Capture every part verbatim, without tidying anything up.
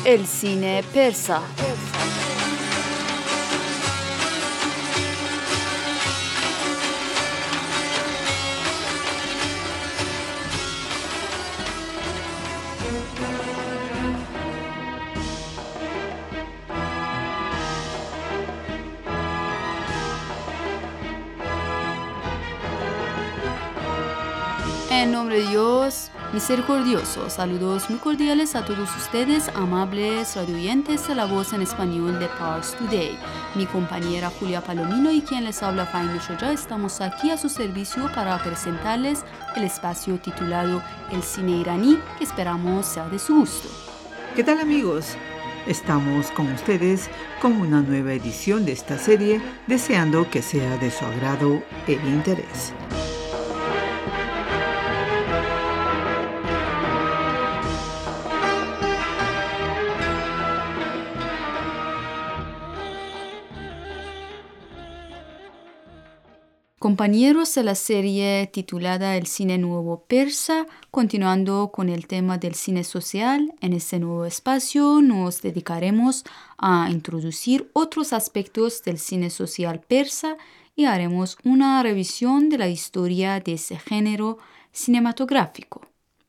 El cine persa. En nombre de Dios misericordioso, saludos muy cordiales a todos ustedes, amables radioyentes de la voz en español de Pars Today. Mi compañera Julia Palomino y quien les habla Faina Shoja, estamos aquí a su servicio para presentarles el espacio titulado El cine iraní, que esperamos sea de su gusto. ¿Qué tal, amigos? Estamos con ustedes con una nueva edición de esta serie, deseando que sea de su agrado e interés. Compañeros de la serie titulada El cine nuevo persa, continuando con el tema del cine social, en este nuevo espacio nos dedicaremos a introducir otros aspectos del cine social persa y haremos una revisión de la historia de ese género cinematográfico.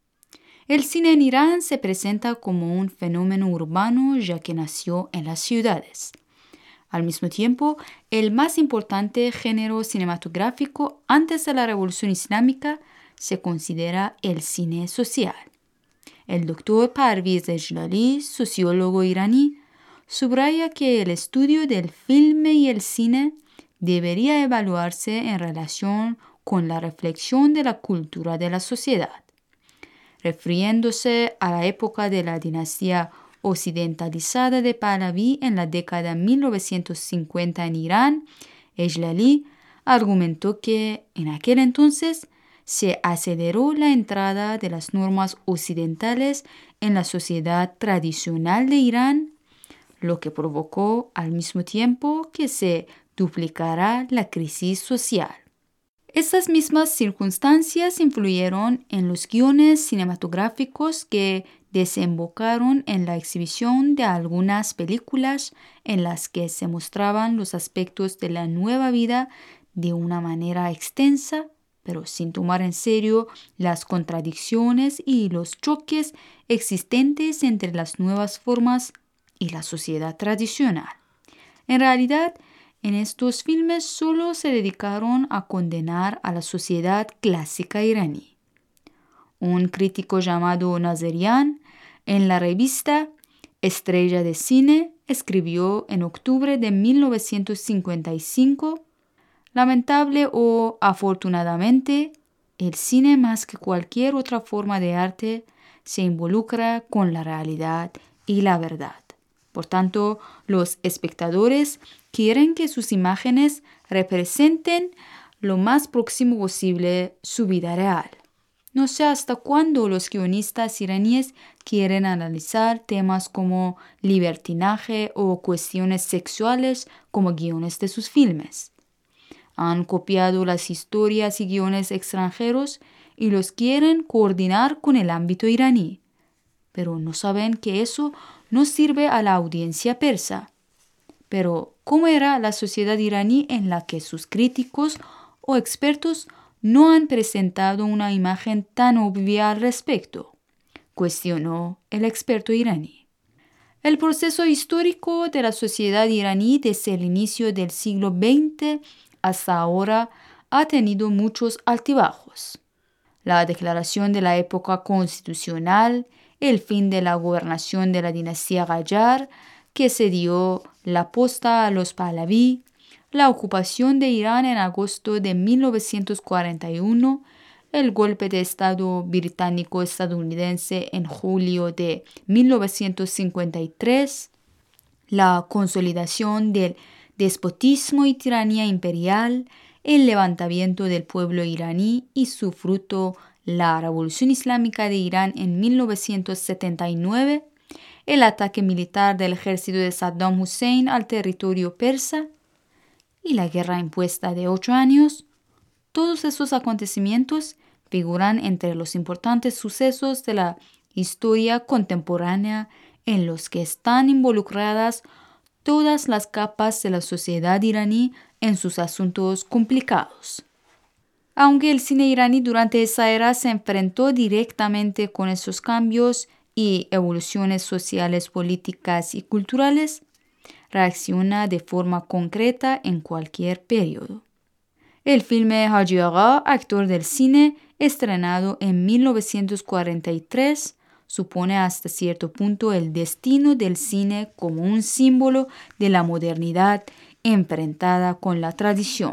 El cine en Irán se presenta como un fenómeno urbano ya que nació en las ciudades. Al mismo tiempo, el más importante género cinematográfico antes de la Revolución Islámica se considera el cine social. El doctor Parviz Ejlali, sociólogo iraní, subraya que el estudio del filme y el cine debería evaluarse en relación con la reflexión de la cultura de la sociedad. Refiriéndose a la época de la dinastía occidentalizada de Pahlaví en la década de mil novecientos cincuenta en Irán, Ejlali argumentó que en aquel entonces se aceleró la entrada de las normas occidentales en la sociedad tradicional de Irán, lo que provocó al mismo tiempo que se duplicara la crisis social. Estas mismas circunstancias influyeron en los guiones cinematográficos que desembocaron en la exhibición de algunas películas en las que se mostraban los aspectos de la nueva vida de una manera extensa, pero sin tomar en serio las contradicciones y los choques existentes entre las nuevas formas y la sociedad tradicional. En realidad, en estos filmes solo se dedicaron a condenar a la sociedad clásica iraní. Un crítico llamado Nazarian, en la revista Estrella de Cine, escribió en octubre de mil novecientos cincuenta y cinco: lamentable o afortunadamente, el cine más que cualquier otra forma de arte se involucra con la realidad y la verdad. Por tanto, los espectadores quieren que sus imágenes representen lo más próximo posible su vida real. No sé hasta cuándo los guionistas iraníes quieren analizar temas como libertinaje o cuestiones sexuales como guiones de sus filmes. Han copiado las historias y guiones extranjeros y los quieren coordinar con el ámbito iraní, pero no saben que eso no sirve a la audiencia persa. Pero, ¿cómo era la sociedad iraní en la que sus críticos o expertos no han presentado una imagen tan obvia al respecto?, cuestionó el experto iraní. El proceso histórico de la sociedad iraní desde el inicio del siglo veinte hasta ahora ha tenido muchos altibajos. La declaración de la época constitucional, el fin de la gobernación de la dinastía Qajar, que se dio la posta a los Pahlaví, la ocupación de Irán en agosto de mil novecientos cuarenta y uno, el golpe de Estado británico-estadounidense en julio de mil novecientos cincuenta y tres, la consolidación del despotismo y tiranía imperial, el levantamiento del pueblo iraní y su fruto, la Revolución Islámica de Irán en mil novecientos setenta y nueve, el ataque militar del ejército de Saddam Hussein al territorio persa y la guerra impuesta de ocho años. Todos esos acontecimientos figuran entre los importantes sucesos de la historia contemporánea en los que están involucradas todas las capas de la sociedad iraní en sus asuntos complicados. Aunque el cine iraní durante esa era se enfrentó directamente con esos cambios y evoluciones sociales, políticas y culturales, reacciona de forma concreta en cualquier periodo. El filme Haji Agha, actor del cine, estrenado en mil novecientos cuarenta y tres, supone hasta cierto punto el destino del cine como un símbolo de la modernidad enfrentada con la tradición.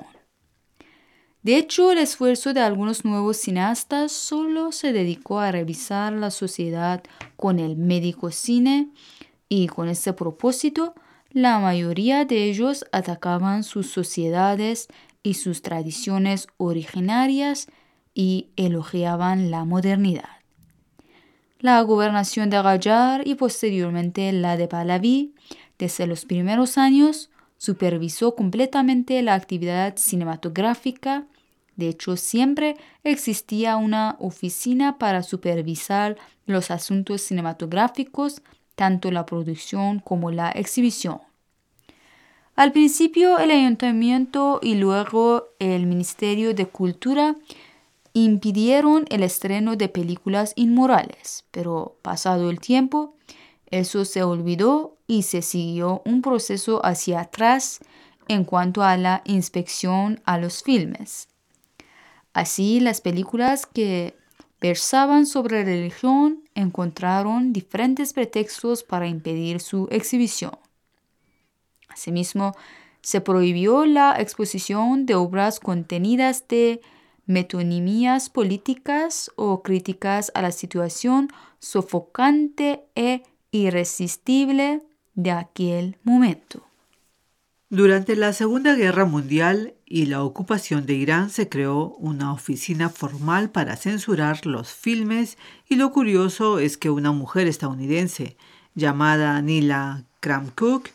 De hecho, el esfuerzo de algunos nuevos cineastas solo se dedicó a revisar la sociedad con el médico cine y con ese propósito, la mayoría de ellos atacaban sus sociedades y sus tradiciones originarias y elogiaban la modernidad. La gobernación de Qajar y posteriormente la de Pahlaví, desde los primeros años, supervisó completamente la actividad cinematográfica. De hecho, siempre existía una oficina para supervisar los asuntos cinematográficos, tanto la producción como la exhibición. Al principio, el ayuntamiento y luego el Ministerio de Cultura impidieron el estreno de películas inmorales, pero pasado el tiempo, eso se olvidó y se siguió un proceso hacia atrás en cuanto a la inspección a los filmes. Así, las películas que versaban sobre religión encontraron diferentes pretextos para impedir su exhibición. Asimismo, se prohibió la exposición de obras contenidas de metonímías políticas o críticas a la situación sofocante e irresistible de aquel momento. Durante la Segunda Guerra Mundial y la ocupación de Irán se creó una oficina formal para censurar los filmes y lo curioso es que una mujer estadounidense llamada Nila Kramcook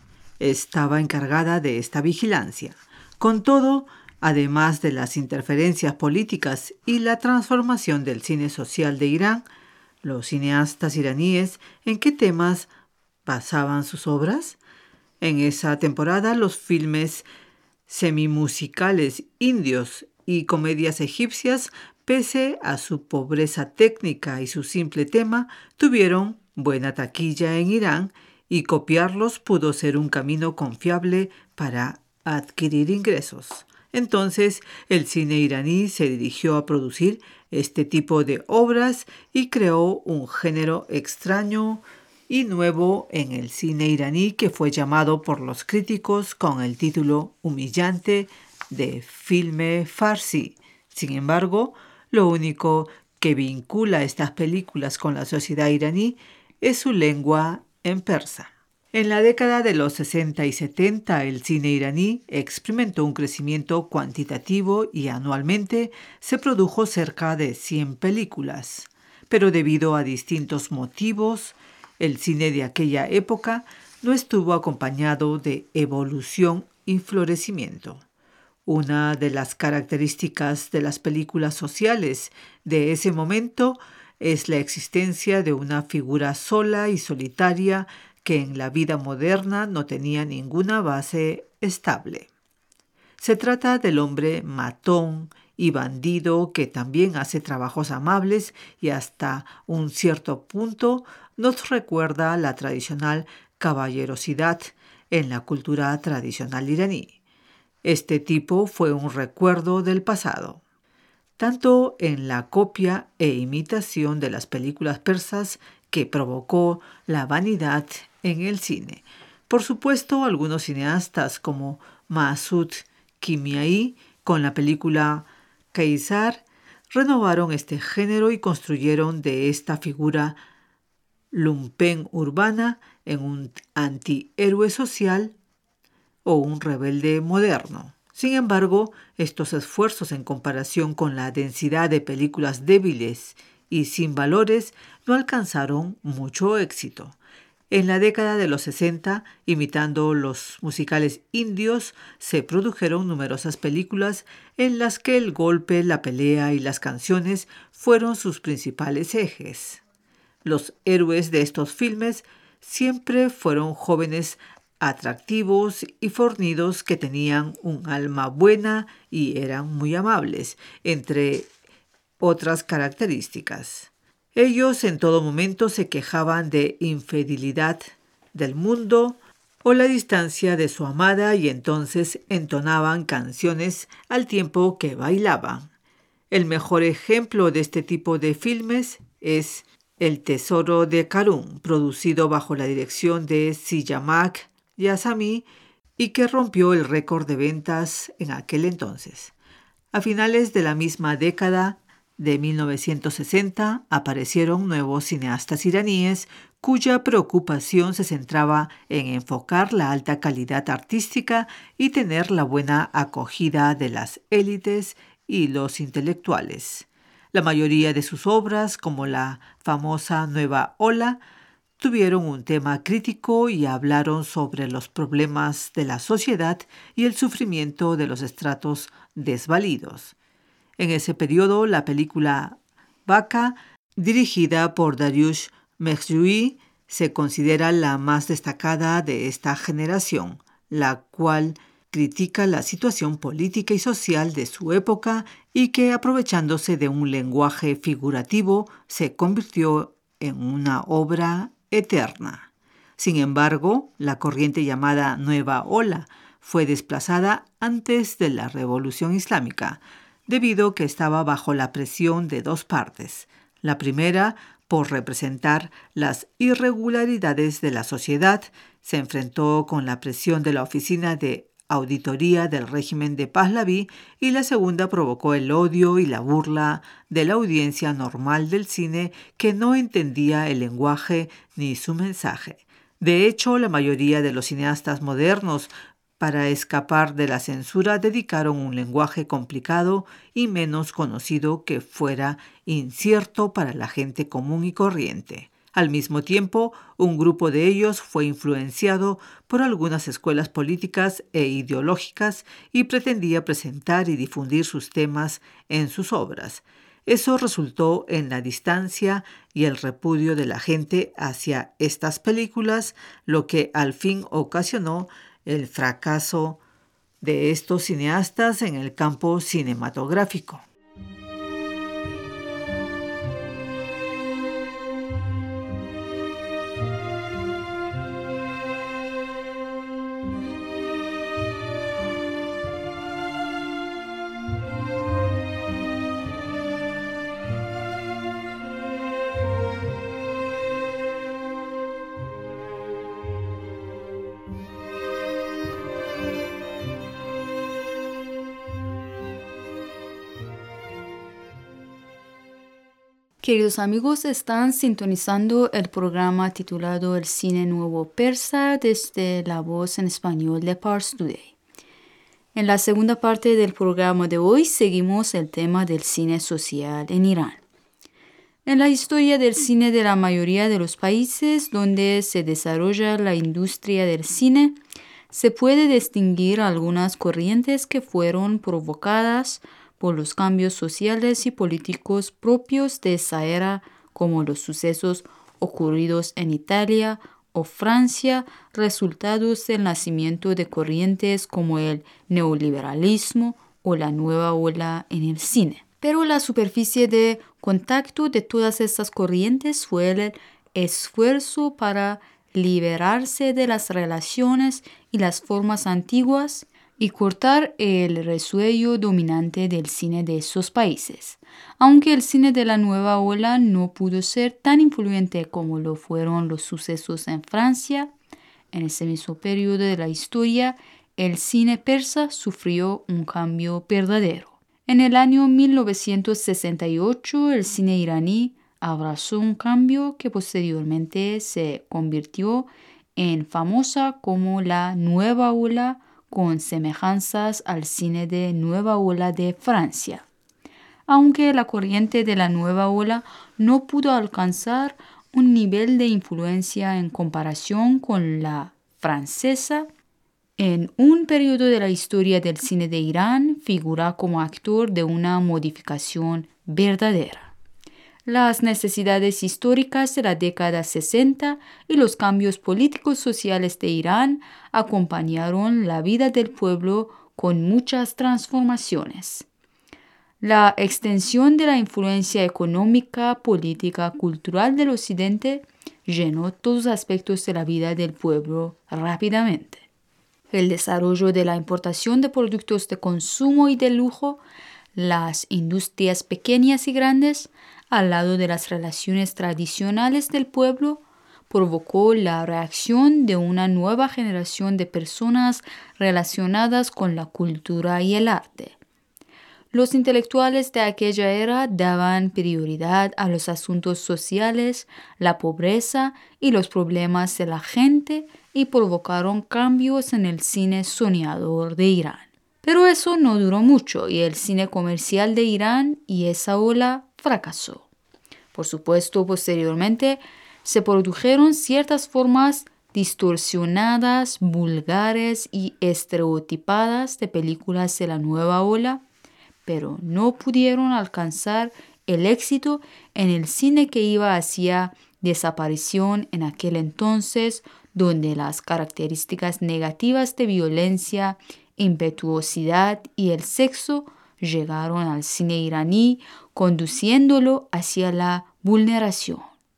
estaba encargada de esta vigilancia. Con todo, además de las interferencias políticas y la transformación del cine social de Irán, los cineastas iraníes, ¿en qué temas basaban sus obras? En esa temporada, los filmes semimusicales indios y comedias egipcias, pese a su pobreza técnica y su simple tema, tuvieron buena taquilla en Irán y copiarlos pudo ser un camino confiable para adquirir ingresos. Entonces, el cine iraní se dirigió a producir este tipo de obras y creó un género extraño y nuevo en el cine iraní que fue llamado por los críticos con el título humillante de filme farsi. Sin embargo, lo único que vincula estas películas con la sociedad iraní es su lengua en persa. En la década de los sesenta y setenta, el cine iraní experimentó un crecimiento cuantitativo y anualmente se produjo cerca de cien películas. Pero debido a distintos motivos, el cine de aquella época no estuvo acompañado de evolución y florecimiento. Una de las características de las películas sociales de ese momento es la existencia de una figura sola y solitaria que en la vida moderna no tenía ninguna base estable. Se trata del hombre matón y bandido que también hace trabajos amables y hasta un cierto punto nos recuerda la tradicional caballerosidad en la cultura tradicional iraní. Este tipo fue un recuerdo del pasado, tanto en la copia e imitación de las películas persas que provocó la vanidad en el cine. Por supuesto, algunos cineastas como Masoud Kimiai, con la película Kaysar, renovaron este género y construyeron de esta figura lumpen urbana en un antihéroe social o un rebelde moderno. Sin embargo, estos esfuerzos en comparación con la densidad de películas débiles y sin valores no alcanzaron mucho éxito. En la década de los sesenta, imitando los musicales indios, se produjeron numerosas películas en las que el golpe, la pelea y las canciones fueron sus principales ejes. Los héroes de estos filmes siempre fueron jóvenes atractivos y fornidos que tenían un alma buena y eran muy amables, entre otras características. Ellos en todo momento se quejaban de infidelidad del mundo o la distancia de su amada y entonces entonaban canciones al tiempo que bailaban. El mejor ejemplo de este tipo de filmes es El Tesoro de Karun, producido bajo la dirección de Siyamak Yasami y que rompió el récord de ventas en aquel entonces. A finales de la misma década de mil novecientos sesenta aparecieron nuevos cineastas iraníes cuya preocupación se centraba en enfocar la alta calidad artística y tener la buena acogida de las élites y los intelectuales. La mayoría de sus obras, como la famosa Nueva Ola, tuvieron un tema crítico y hablaron sobre los problemas de la sociedad y el sufrimiento de los estratos desvalidos. En ese periodo, la película Baka, dirigida por Dariush Mehjui, se considera la más destacada de esta generación, la cual critica la situación política y social de su época y que, aprovechándose de un lenguaje figurativo, se convirtió en una obra eterna. Sin embargo, la corriente llamada Nueva Ola fue desplazada antes de la Revolución Islámica, debido a que estaba bajo la presión de dos partes. La primera, por representar las irregularidades de la sociedad, se enfrentó con la presión de la Oficina de Auditoría del régimen de Pahlaví, y la segunda provocó el odio y la burla de la audiencia normal del cine que no entendía el lenguaje ni su mensaje. De hecho, la mayoría de los cineastas modernos, para escapar de la censura, dedicaron un lenguaje complicado y menos conocido que fuera incierto para la gente común y corriente. Al mismo tiempo, un grupo de ellos fue influenciado por algunas escuelas políticas e ideológicas y pretendía presentar y difundir sus temas en sus obras. Eso resultó en la distancia y el repudio de la gente hacia estas películas, lo que al fin ocasionó el fracaso de estos cineastas en el campo cinematográfico. Queridos amigos, están sintonizando el programa titulado El Cine Nuevo Persa desde la voz en español de Pars Today. En la segunda parte del programa de hoy seguimos el tema del cine social en Irán. En la historia del cine de la mayoría de los países donde se desarrolla la industria del cine, se puede distinguir algunas corrientes que fueron provocadas por los cambios sociales y políticos propios de esa era, como los sucesos ocurridos en Italia o Francia, resultados del nacimiento de corrientes como el neoliberalismo o la nueva ola en el cine. Pero la superficie de contacto de todas estas corrientes fue el esfuerzo para liberarse de las relaciones y las formas antiguas y cortar el resuello dominante del cine de esos países. Aunque el cine de la nueva ola no pudo ser tan influyente como lo fueron los sucesos en Francia, en ese mismo periodo de la historia, el cine persa sufrió un cambio verdadero. En el año mil novecientos sesenta y ocho, el cine iraní abrazó un cambio que posteriormente se convirtió en famosa como la nueva ola, con semejanzas al cine de nueva ola de Francia. Aunque la corriente de la nueva ola no pudo alcanzar un nivel de influencia en comparación con la francesa, en un periodo de la historia del cine de Irán figura como actor de una modificación verdadera. Las necesidades históricas de la década sesenta y los cambios políticos sociales de Irán acompañaron la vida del pueblo con muchas transformaciones. La extensión de la influencia económica, política, cultural del Occidente llenó todos los aspectos de la vida del pueblo rápidamente. El desarrollo de la importación de productos de consumo y de lujo, las industrias pequeñas y grandes, al lado de las relaciones tradicionales del pueblo, provocó la reacción de una nueva generación de personas relacionadas con la cultura y el arte. Los intelectuales de aquella era daban prioridad a los asuntos sociales, la pobreza y los problemas de la gente y provocaron cambios en el cine soñador de Irán. Pero eso no duró mucho y el cine comercial de Irán y esa ola fracasó. Por supuesto, posteriormente se produjeron ciertas formas distorsionadas, vulgares y estereotipadas de películas de la nueva ola, pero no pudieron alcanzar el éxito en el cine que iba hacia desaparición en aquel entonces, donde las características negativas de violencia, impetuosidad y el sexo llegaron al cine iraní, conduciéndolo hacia la vulneración.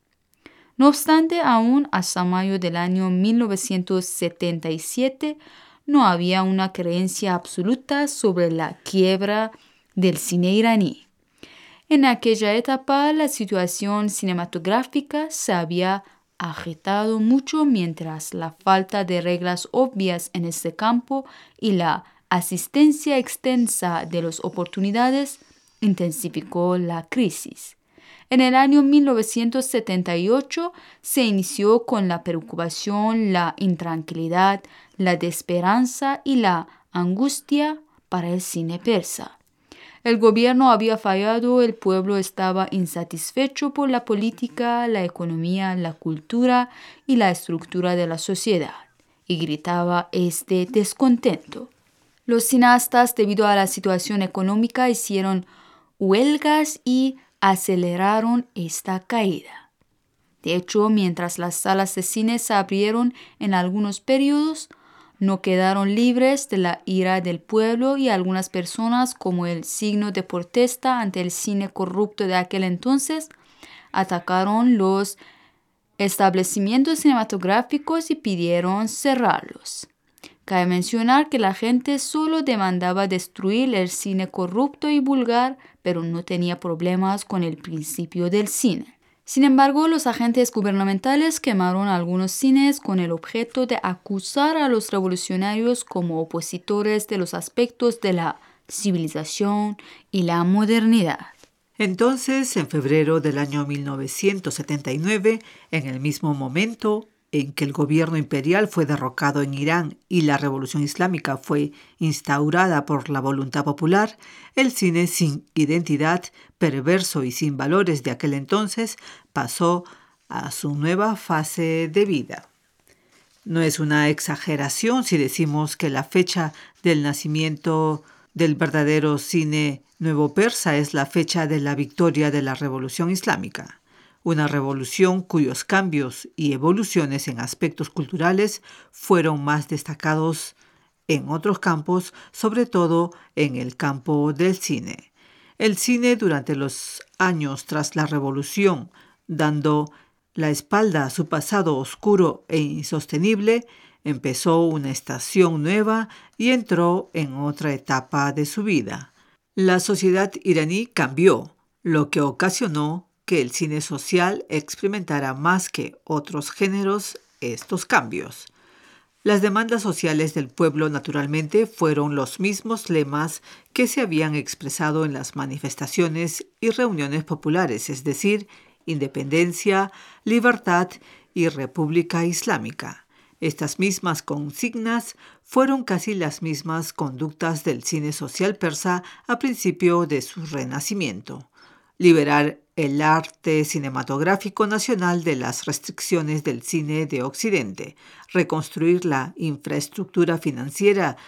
No obstante, aún hasta mayo del año mil novecientos setenta y siete no había una creencia absoluta sobre la quiebra del cine iraní. En aquella etapa, la situación cinematográfica se había agitado mucho mientras la falta de reglas obvias en este campo y la asistencia extensa de las oportunidades intensificó la crisis. En el año mil novecientos setenta y ocho se inició con la preocupación, la intranquilidad, la desesperanza y la angustia para el cine persa. El gobierno había fallado, el pueblo estaba insatisfecho por la política, la economía, la cultura y la estructura de la sociedad, y gritaba este descontento. Los cineastas, debido a la situación económica, hicieron huelgas y aceleraron esta caída. De hecho, mientras las salas de cine se abrieron en algunos periodos, no quedaron libres de la ira del pueblo y algunas personas, como el signo de protesta ante el cine corrupto de aquel entonces, atacaron los establecimientos cinematográficos y pidieron cerrarlos. Cabe mencionar que la gente solo demandaba destruir el cine corrupto y vulgar, pero no tenía problemas con el principio del cine. Sin embargo, los agentes gubernamentales quemaron algunos cines con el objeto de acusar a los revolucionarios como opositores de los aspectos de la civilización y la modernidad. Entonces, en febrero del año mil novecientos setenta y nueve, en el mismo momento en que el gobierno imperial fue derrocado en Irán y la revolución islámica fue instaurada por la voluntad popular, el cine sin identidad, perverso y sin valores de aquel entonces pasó a su nueva fase de vida. No es una exageración si decimos que la fecha del nacimiento del verdadero cine nuevo persa es la fecha de la victoria de la revolución islámica. Una revolución cuyos cambios y evoluciones en aspectos culturales fueron más destacados en otros campos, sobre todo en el campo del cine. El cine durante los años tras la revolución, dando la espalda a su pasado oscuro e insostenible, empezó una estación nueva y entró en otra etapa de su vida. La sociedad iraní cambió, lo que ocasionó que el cine social experimentara más que otros géneros estos cambios. Las demandas sociales del pueblo naturalmente fueron los mismos lemas que se habían expresado en las manifestaciones y reuniones populares, es decir, independencia, libertad y república islámica. Estas mismas consignas fueron casi las mismas conductas del cine social persa a principio de su renacimiento. Liberar el arte cinematográfico nacional de las restricciones del cine de Occidente, reconstruir la infraestructura financiera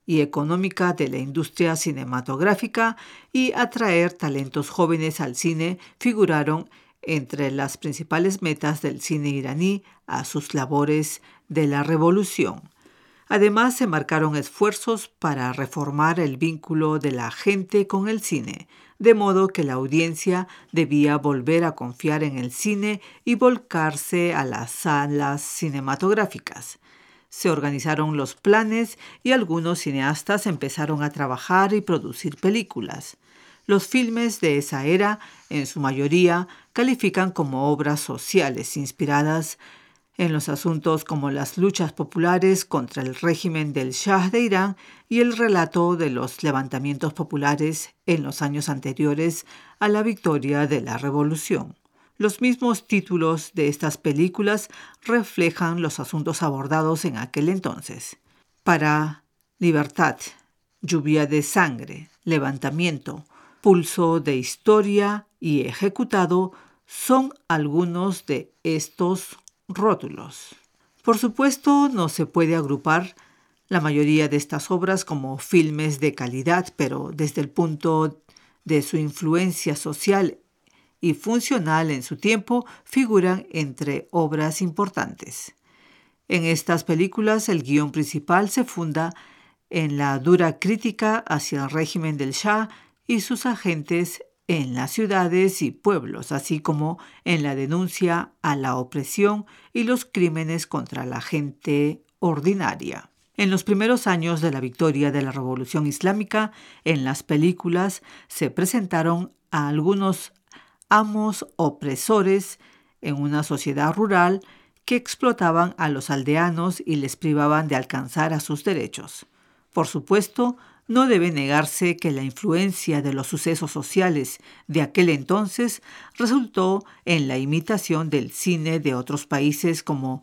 y económica de la industria cinematográfica y atraer talentos jóvenes al cine figuraron entre las principales metas del cine iraní a sus labores de la revolución. Además, se marcaron esfuerzos para reformar el vínculo de la gente con el cine, de modo que la audiencia debía volver a confiar en el cine y volcarse a las salas cinematográficas. Se organizaron los planes y algunos cineastas empezaron a trabajar y producir películas. Los filmes de esa era, en su mayoría, califican como obras sociales inspiradas en los asuntos como las luchas populares contra el régimen del Shah de Irán y el relato de los levantamientos populares en los años anteriores a la victoria de la revolución. Los mismos títulos de estas películas reflejan los asuntos abordados en aquel entonces. Para Libertad, Lluvia de Sangre, Levantamiento, Pulso de Historia y Ejecutado son algunos de estos rótulos. Por supuesto, no se puede agrupar la mayoría de estas obras como filmes de calidad, pero desde el punto de su influencia social y funcional en su tiempo, figuran entre obras importantes. En estas películas, el guión principal se funda en la dura crítica hacia el régimen del Shah y sus agentes en las ciudades y pueblos, así como en la denuncia a la opresión y los crímenes contra la gente ordinaria. En los primeros años de la victoria de la Revolución Islámica, en las películas se presentaron a algunos amos opresores en una sociedad rural que explotaban a los aldeanos y les privaban de alcanzar a sus derechos. Por supuesto, no debe negarse que la influencia de los sucesos sociales de aquel entonces resultó en la imitación del cine de otros países como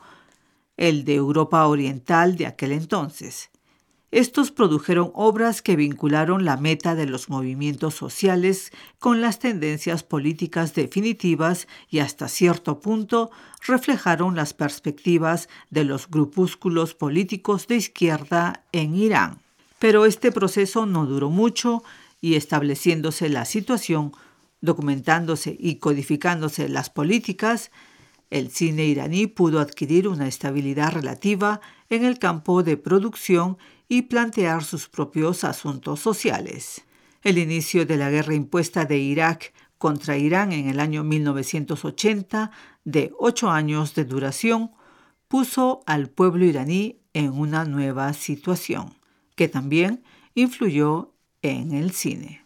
el de Europa Oriental de aquel entonces. Estos produjeron obras que vincularon la meta de los movimientos sociales con las tendencias políticas definitivas y hasta cierto punto reflejaron las perspectivas de los grupúsculos políticos de izquierda en Irán. Pero este proceso no duró mucho y estableciéndose la situación, documentándose y codificándose las políticas, el cine iraní pudo adquirir una estabilidad relativa en el campo de producción y plantear sus propios asuntos sociales. El inicio de la guerra impuesta de Irak contra Irán en el año mil novecientos ochenta, de ocho años de duración, puso al pueblo iraní en una nueva situación, que también influyó en el cine.